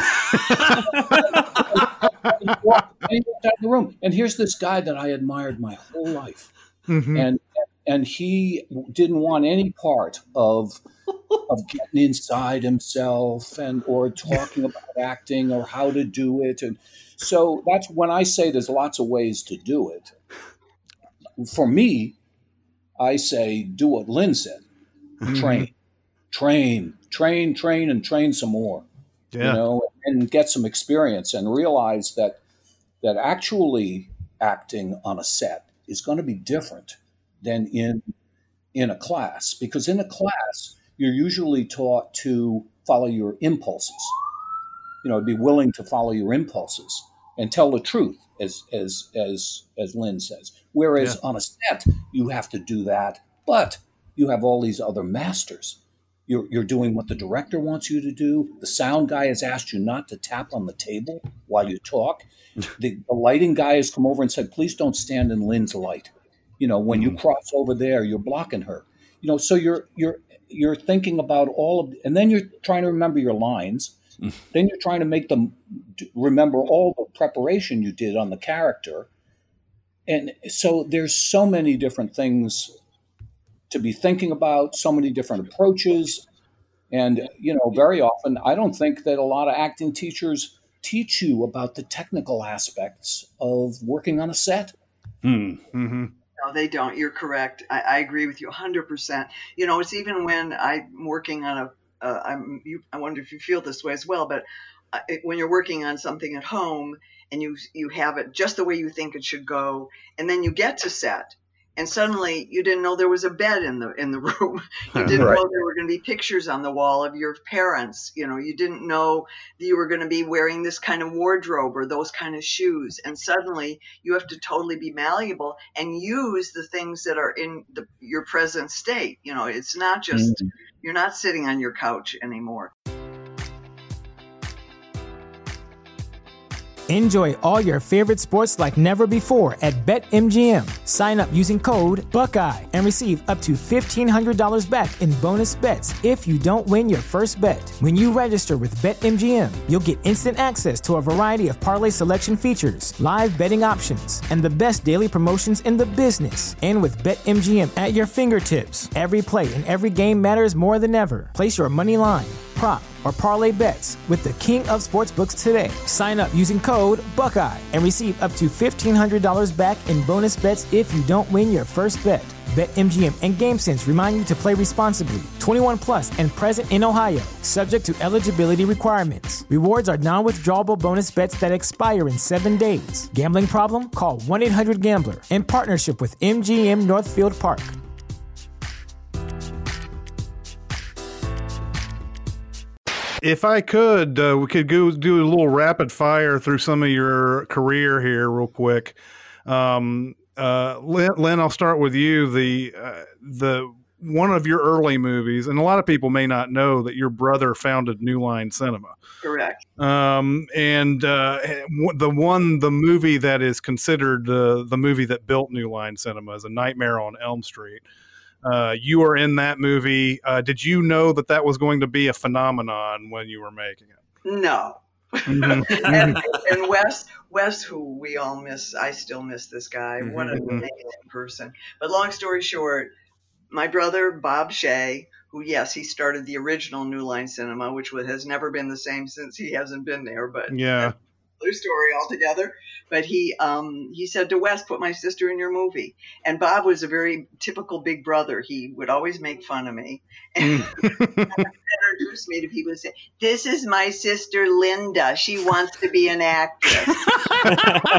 he walked out of the room. And here's this guy that I admired my whole life, mm-hmm. and and he didn't want any part of. of getting inside himself and or talking about acting or how to do it. And so that's when I say there's lots of ways to do it. For me, I say do what Lynn said. Mm-hmm. Train, train, train, train, and train some more. Yeah. You know, and get some experience and realize that that actually acting on a set is going to be different than in in a class. Because in a class, you're usually taught to follow your impulses, you know, be willing to follow your impulses and tell the truth, as as as as Lynn says. Whereas yeah. on a set, you have to do that, but you have all these other masters. You're you're doing what the director wants you to do. The sound guy has asked you not to tap on the table while you talk. The, the lighting guy has come over and said, please don't stand in Lynn's light. You know, when you cross over there, you're blocking her. You know, so you're you're you're thinking about all of, and then you're trying to remember your lines. Then you're trying to make them remember all the preparation you did on the character. And so there's so many different things to be thinking about, so many different approaches. And, you know, very often, I don't think that a lot of acting teachers teach you about the technical aspects of working on a set. Hmm. Mm-hmm. No, they don't. You're correct. I, I agree with you one hundred percent. You know, it's even when I'm working on a, uh, I'm, you, I wonder if you feel this way as well, but uh, it, when you're working on something at home and you you have it just the way you think it should go, and then you get to set, and suddenly you didn't know there was a bed in the in the room. You didn't Right. know there were going to be pictures on the wall of your parents. You know, you didn't know that you were going to be wearing this kind of wardrobe or those kind of shoes. And suddenly you have to totally be malleable and use the things that are in the, your present state. You know, it's not just, Mhm. you're not sitting on your couch anymore. Enjoy all your favorite sports like never before at BetMGM. Sign up using code Buckeye and receive up to fifteen hundred dollars back in bonus bets if you don't win your first bet. When you register with BetMGM, you'll get instant access to a variety of parlay selection features, live betting options, and the best daily promotions in the business. And with BetMGM at your fingertips, every play and every game matters more than ever. Place your money line, prop, or parlay bets with the king of sportsbooks today. Sign up using code Buckeye and receive up to fifteen hundred dollars back in bonus bets if you don't win your first bet. BetMGM and GameSense remind you to play responsibly. twenty-one plus and present in Ohio, subject to eligibility requirements. Rewards are non-withdrawable bonus bets that expire in seven days. Gambling problem? Call one eight hundred gambler in partnership with M G M Northfield Park. If I could, uh, we could go do a little rapid fire through some of your career here real quick. Um, uh, Lynn, Lynn, I'll start with you. The, uh, the, one of your early movies, and a lot of people may not know that your brother founded New Line Cinema. Correct. Um, and uh, the one, the movie that is considered uh, the movie that built New Line Cinema is A Nightmare on Elm Street. Uh, you were in that movie. Uh, did you know that that was going to be a phenomenon when you were making it? No. Mm-hmm. and, and Wes, Wes, who we all miss, I still miss this guy. Mm-hmm. What an amazing person. But long story short, my brother, Bob Shea, who, yes, he started the original New Line Cinema, which has never been the same since he hasn't been there. But Yeah. another story altogether. But he um, he said to Wes, put my sister in your movie. And Bob was a very typical big brother. He would always make fun of me. And introduce me to people and say, this is my sister Linda. She wants to be an actress. And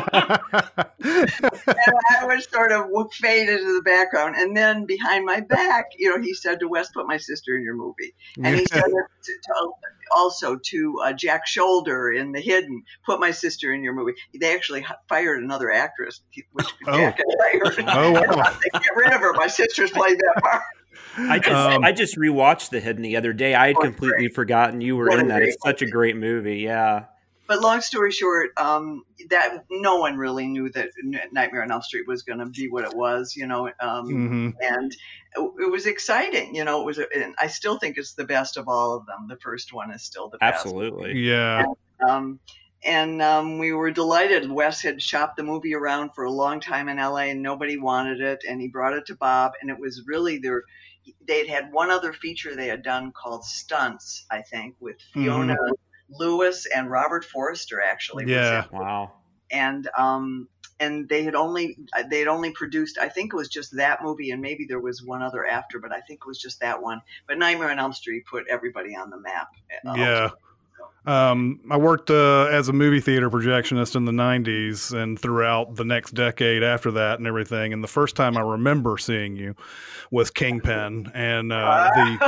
I would sort of fade into the background. And then behind my back, you know, he said to Wes, put my sister in your movie. And he said to, to, also to uh, Jack Shoulder in The Hidden, put my sister in your movie. They actually fired another actress, which Oh. Jack had hired. Oh, wow. They get rid of her. My sister's played that part. I just Um, I just rewatched The Hidden the other day. I had Oh, completely great. forgotten you were What a in that. great It's such a great movie. Yeah. But long story short, um, that no one really knew that Nightmare on Elm Street was going to be what it was, you know, um, Mm-hmm. and it, it was exciting. You know, it was. A, and I still think it's the best of all of them. The first one is still the best. Absolutely. Yeah. Um, and um, we were delighted. Wes had shopped the movie around for a long time in L A, and nobody wanted it. And he brought it to Bob, and it was really their. They'd had one other feature they had done called Stunts, I think, with Fiona Lewis and Robert Forster. Actually, was Yeah. in it. Wow. And um, and they had only they had only produced. I think it was just that movie, and maybe there was one other after, but I think it was just that one. But Nightmare on Elm Street put everybody on the map. uh, Yeah. Um, I worked uh, as a movie theater projectionist in the nineties and throughout the next decade after that and everything. And the first time I remember seeing you was Kingpin. And uh,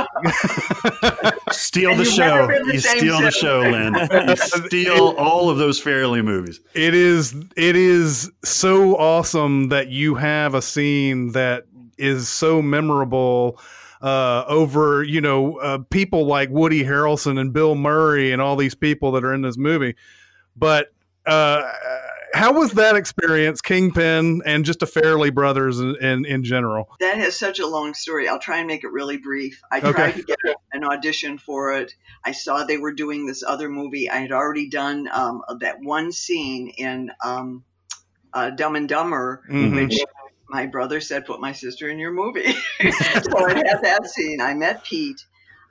the Steal And the you've never show. been the You same steal the since. show, Lynn. You steal all of those Farrelly movies. it is it is so awesome that you have a scene that is so memorable uh, over, you know, uh, people like Woody Harrelson and Bill Murray and all these people that are in this movie. But uh, how was that experience, Kingpin, and just the Farrelly brothers in, in, in general? That has such a long story. I'll try and make it really brief. I tried Okay. to get an audition for it. I saw they were doing this other movie. I had already done um, that one scene in um, uh, Dumb and Dumber, Mhm. which my brother said, put my sister in your movie. So I had that scene. I met Pete.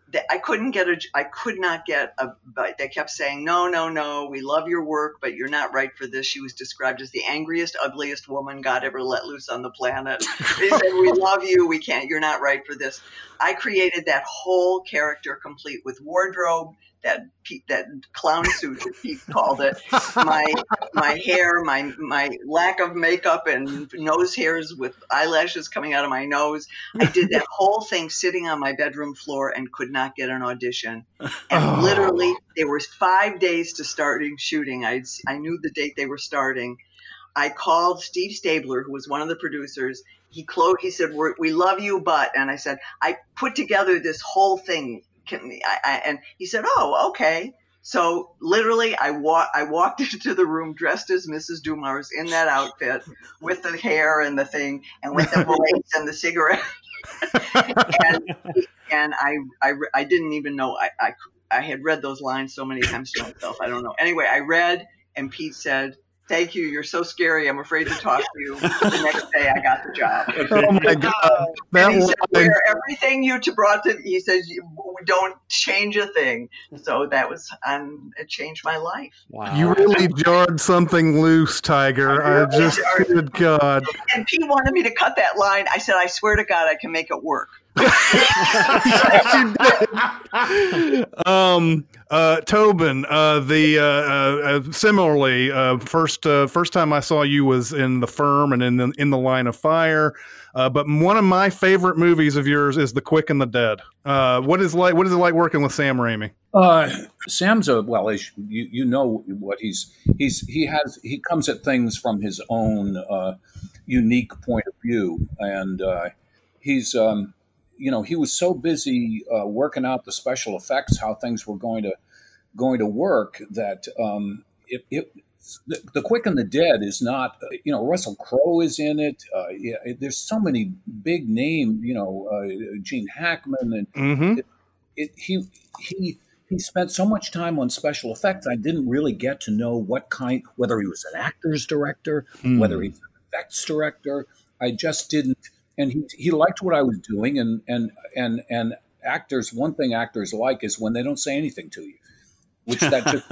I couldn't get a, I could not get a, but they kept saying, no, no, no, we love your work, but you're not right for this. She was described as the angriest, ugliest woman God ever let loose on the planet. They said, we love you. We can't, you're not right for this. I created that whole character complete with wardrobe, that that clown suit that Pete called it, my my hair, my my lack of makeup and nose hairs with eyelashes coming out of my nose. I did that whole thing sitting on my bedroom floor and could not get an audition. And oh. literally, there was five days to starting shooting. I I knew the date they were starting. I called Steve Stabler, who was one of the producers. He closed. He said, We're, "We love you, but," and I said, "I put together this whole thing." Can, I, I, and he said, "Oh, okay." So literally, I walk. I walked into the room dressed as Missus Dumars in that outfit, with the hair and the thing, and with the voice and the cigarette. and and I, I, I didn't even know I, I I had read those lines so many times to myself. I don't know. Anyway, I read, and Pete said, "Thank you. You're so scary. I'm afraid to talk to you." The next day, I got the job. Oh my God! That and he said, "Wear everything you to brought to." He says, "Don't change a thing." So that was, um, it changed my life. Wow! You really jarred something loose, Tiger. I, really I just, jarred. Good God! And Pete wanted me to cut that line. I said, "I swear to God, I can make it work." um, uh, Tobin, uh, the uh, uh, similarly uh, first uh, first time I saw you was in The Firm and in the in the Line of Fire. Uh, but one of my favorite movies of yours is The Quick and the Dead. Uh, what is like? What is it like working with Sam Raimi? Uh, Sam's a well, as you you know what he's he's he has he comes at things from his own uh, unique point of view, and uh, he's. Um, You know, he was so busy uh, working out the special effects, how things were going to going to work, that um, it, it the, the Quick and the Dead is not. You know, Russell Crowe is in it. Uh, yeah, it, there's so many big name. You know, uh, Gene Hackman, and mm-hmm. it, it, he he he spent so much time on special effects. I didn't really get to know what kind, whether he was an actor's director, mm. whether he's an effects director. I just didn't. And he he liked what I was doing, and and and and actors. One thing actors like is when they don't say anything to you, which that just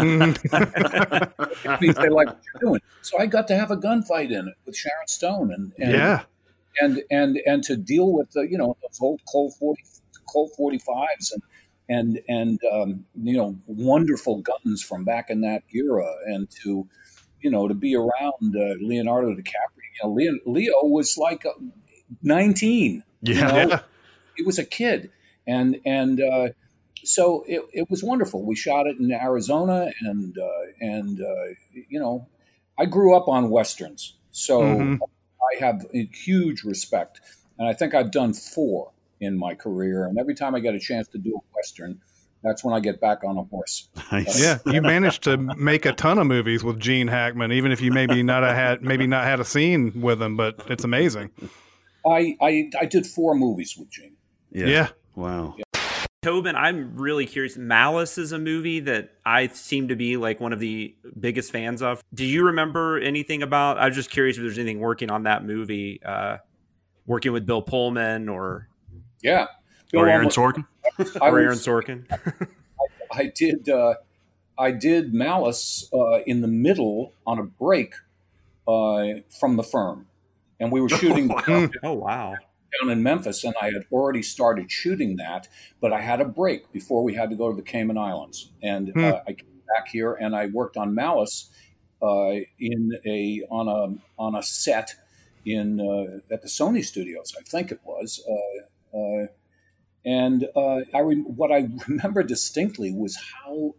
it means they like what you're doing. So I got to have a gunfight in it with Sharon Stone, and, and yeah, and and and to deal with the you know those old Colt forty Colt forty-fives and and and um, you know wonderful guns from back in that era, and to you know to be around uh, Leonardo DiCaprio. You know, Leo, Leo was like. A, nineteen, yeah, you know? yeah. He was a kid, and and uh, so it, it was wonderful. We shot it in Arizona, and uh, and uh, you know, I grew up on westerns, so mm-hmm. I have a huge respect, and I think I've done four in my career. And every time I get a chance to do a western, that's when I get back on a horse. Nice. Yeah, you managed to make a ton of movies with Gene Hackman, even if you maybe not had maybe not had a scene with him, but it's amazing. I, I I did four movies with Gene. Yeah. yeah. Wow. Yeah. Tobin, I'm really curious. Malice is a movie that I seem to be like one of the biggest fans of. Do you remember anything about? I was just curious if there's anything working on that movie, uh, working with Bill Pullman or yeah, Bill or Aaron Sorkin, or Aaron Sorkin. I, I did. Uh, I did Malice uh, in the middle on a break uh, from The Firm. And we were shooting oh, wow. oh, wow. down in Memphis, and I had already started shooting that, but I had a break before we had to go to the Cayman Islands. And hmm. uh, I came back here, and I worked on Malice uh, in a on a on a set in uh, at the Sony Studios, I think it was. Uh, uh, and uh, I re- what I remember distinctly was how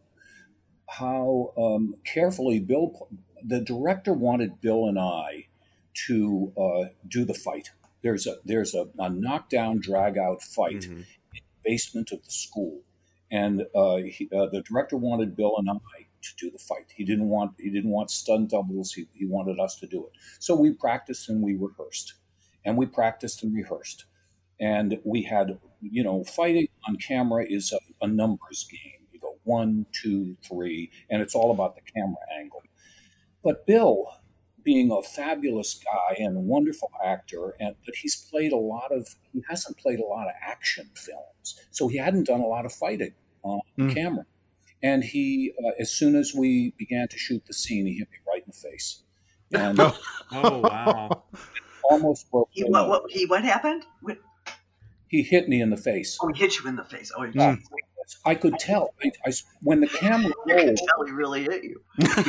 how um, carefully Bill, the director, wanted Bill and I to uh, do the fight. There's a there's a, a knockdown, drag out fight mm-hmm. in the basement of the school, and uh, he, uh, the director wanted Bill and I to do the fight. He didn't want he didn't want stunt doubles. He he wanted us to do it. So we practiced and we rehearsed, and we practiced and rehearsed, and we had you know fighting on camera is a, a numbers game. You go one, two, three, and it's all about the camera angle. But Bill being a fabulous guy and a wonderful actor, and but he's played a lot of he hasn't played a lot of action films, so he hadn't done a lot of fighting on Mm. camera. And he, uh, as soon as we began to shoot the scene, he hit me right in the face, and Oh. Oh wow. almost broke. He, my what, nose. what, he, what happened? What, He hit me in the face. oh, he hit you in the face. Oh, he Mm. I could tell. I, I, when the camera I can rolled, tell he really hit you.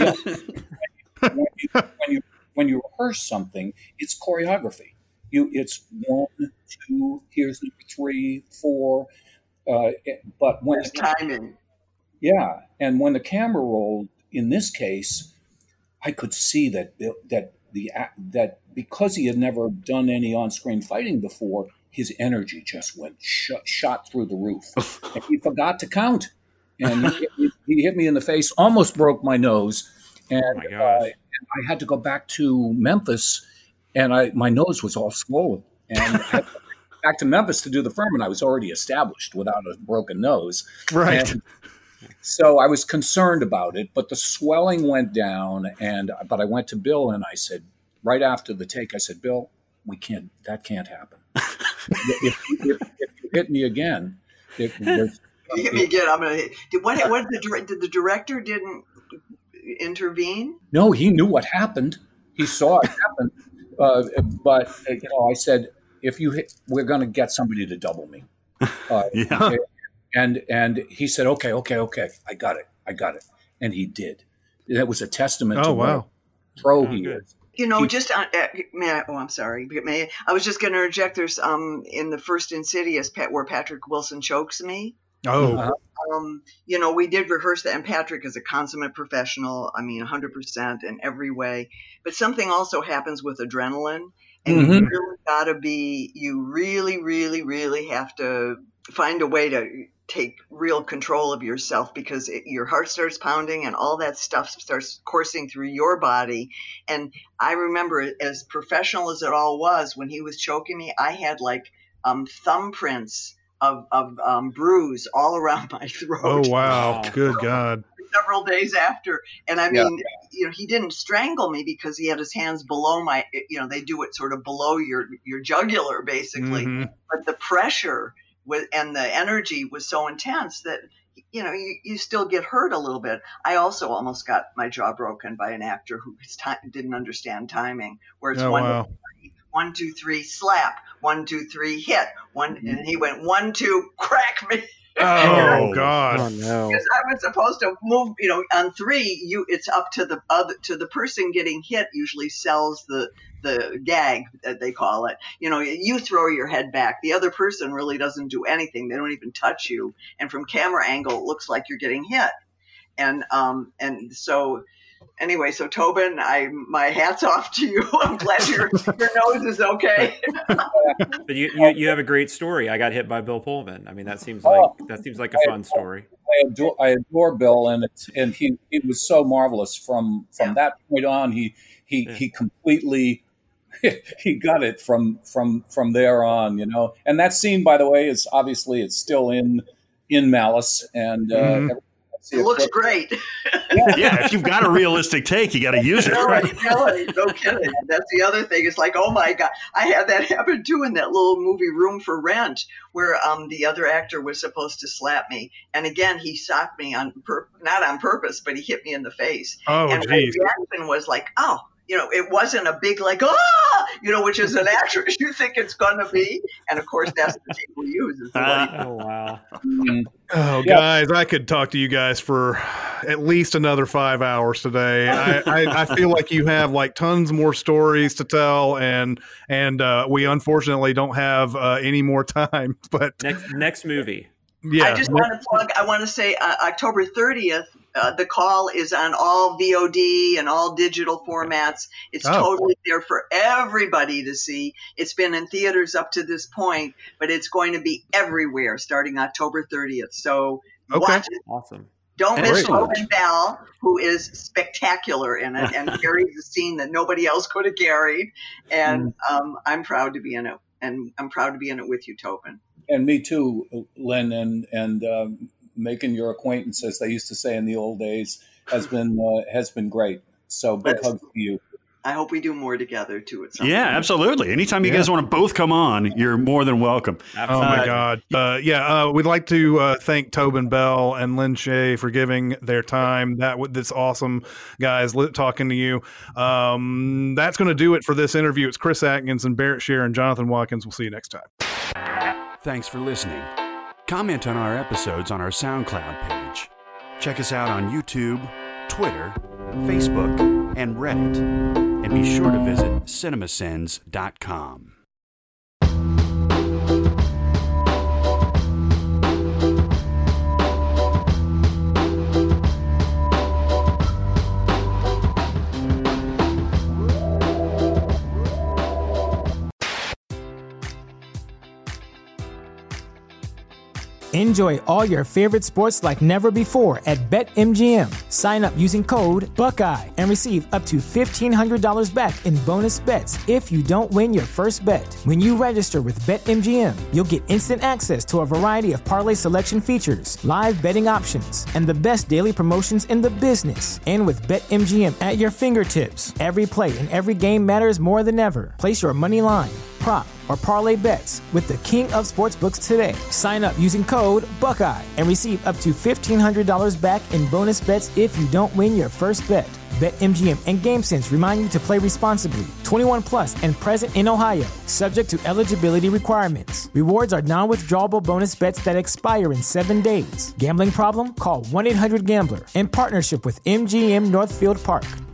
when you, when you when you rehearse something, it's choreography. You it's one, two, here's number three, four. Uh, but when There's the, ca- timing. yeah, and when the camera rolled, in this case, I could see that the- that the act- that because he had never done any on-screen fighting before, his energy just went sh- shot through the roof, and he forgot to count, and he, he, he hit me in the face, almost broke my nose, and Oh my gosh. uh, I had to go back to Memphis, and I my nose was all swollen, and I had to go back to Memphis to do the film, and I was already established without a broken nose, Right. and so I was concerned about it, but the swelling went down, and but I went to Bill and I said, right after the take, I said, Bill, we can't. That can't happen. if, if, if you hit me again, it, there's- If you hit me again, I'm gonna hit. Did what? What did the dir- did the director didn't intervene? no, he knew what happened. He saw it happen, uh, but uh, you know, I said, if you hit, we're going to get somebody to double me. Uh, Yeah. And and he said, okay, okay, okay, I got it, I got it, and he did. That was a testament to Oh, what wow. a pro Oh, he good. is. You know, He- just on, uh, may I, oh, I'm sorry. May I, I was just going to interject. There's um in the first Insidious, Pat, where Patrick Wilson chokes me. Oh. Uh-huh. Um, you know, we did rehearse that, and Patrick is a consummate professional. I mean, one hundred percent in every way. But something also happens with adrenaline, and you Mhm. really got to be. You really, really, really have to find a way to take real control of yourself, because it, your heart starts pounding and all that stuff starts coursing through your body. And I remember, as professional as it all was, when he was choking me, I had like um, thumbprints of, of um, bruise all around my throat. Oh, wow. Wow. Good God. Several days after. And I Yeah. mean, you know, he didn't strangle me because he had his hands below my, you know, they do it sort of below your, your jugular, basically. Mhm. But the pressure was, and the energy was so intense that, you know, you, you still get hurt a little bit. I also almost got my jaw broken by an actor who his time, didn't understand timing, where it's Oh, one, wow. one, two, three, slap, one, two, three, hit, one, and he went one, two, crack me. Oh, Oh. God. Oh no. Because I was supposed to move, you know, on three, you it's up to the other to the person getting hit. Usually sells the the gag that they call it. You know, you throw your head back. The other person really doesn't do anything. They don't even touch you. And from camera angle, it looks like you're getting hit. And um and so. Anyway, so Tobin, I my hat's off to you. I'm glad your your nose is okay. But you, you you have a great story. I got hit by Bill Pullman. I mean, that seems like that seems like a fun story. I adore, I adore Bill, and it's, and he, he was so marvelous from from Yeah. that point on. He he Yeah. he completely he got it from from from there on, you know. And that scene, by the way, is obviously it's still in in Malice, and uh, Mhm. every time I see It a looks clip- great. Yeah, if you've got a realistic take, you got to use it. Really, really, no kidding. That's the other thing. It's like, oh my God, I had that happen too in that little movie Room for Rent, where um the other actor was supposed to slap me, and again he socked me on pur- not on purpose, but he hit me in the face, Oh, and my geez. reaction was like, oh. You know, it wasn't a big like, ah, you know, which is an actress you think it's going to be. And of course, that's the people use. Is the one Oh wow. Mm, Oh, Yeah. guys, I could talk to you guys for at least another five hours today. I, I, I feel like you have like tons more stories to tell, and and uh, we unfortunately don't have uh, any more time. But Next next movie. yeah, I just want to plug, I want to say uh, October thirtieth, uh, The Call is on all V O D and all digital formats. It's Oh. totally there for everybody to see. It's been in theaters up to this point, but it's going to be everywhere starting October thirtieth. So Okay. watch it. Awesome. Don't miss Excellent. Tobin Bell, who is spectacular in it and carries a scene that nobody else could have carried. And um, I'm proud to be in it. And I'm proud to be in it with you, Tobin. and me too, Lynn, and and um, making your acquaintance, as they used to say in the old days, has been uh, has been great. So big That's- hugs to you. I hope we do more together too. At some yeah, point. absolutely. Anytime you yeah. guys want to both come on, you're more than welcome. Absolutely. Oh my God. Uh, yeah. Uh, we'd like to uh, thank Tobin Bell and Lynn Shea for giving their time. That That's awesome, guys, talking to you. Um, that's going to do it for this interview. It's Chris Atkins and Barrett Shear and Jonathan Watkins. We'll see you next time. Thanks for listening. Comment on our episodes on our SoundCloud page. Check us out on YouTube, Twitter, Facebook, and Reddit. And be sure to visit cinema sins dot com. Enjoy all your favorite sports like never before at BetMGM. Sign up using code Buckeye and receive up to fifteen hundred dollars back in bonus bets if you don't win your first bet. When you register with BetMGM, you'll get instant access to a variety of parlay selection features, live betting options, and the best daily promotions in the business. And with BetMGM at your fingertips, every play and every game matters more than ever. Place your money line, prop, or parlay bets with the king of sportsbooks today. Sign up using code Buckeye and receive up to fifteen hundred dollars back in bonus bets if you don't win your first bet. BetMGM and GameSense remind you to play responsibly. twenty-one plus and present in Ohio, subject to eligibility requirements. Rewards are non-withdrawable bonus bets that expire in seven days. Gambling problem? Call one eight hundred gambler in partnership with M G M Northfield Park.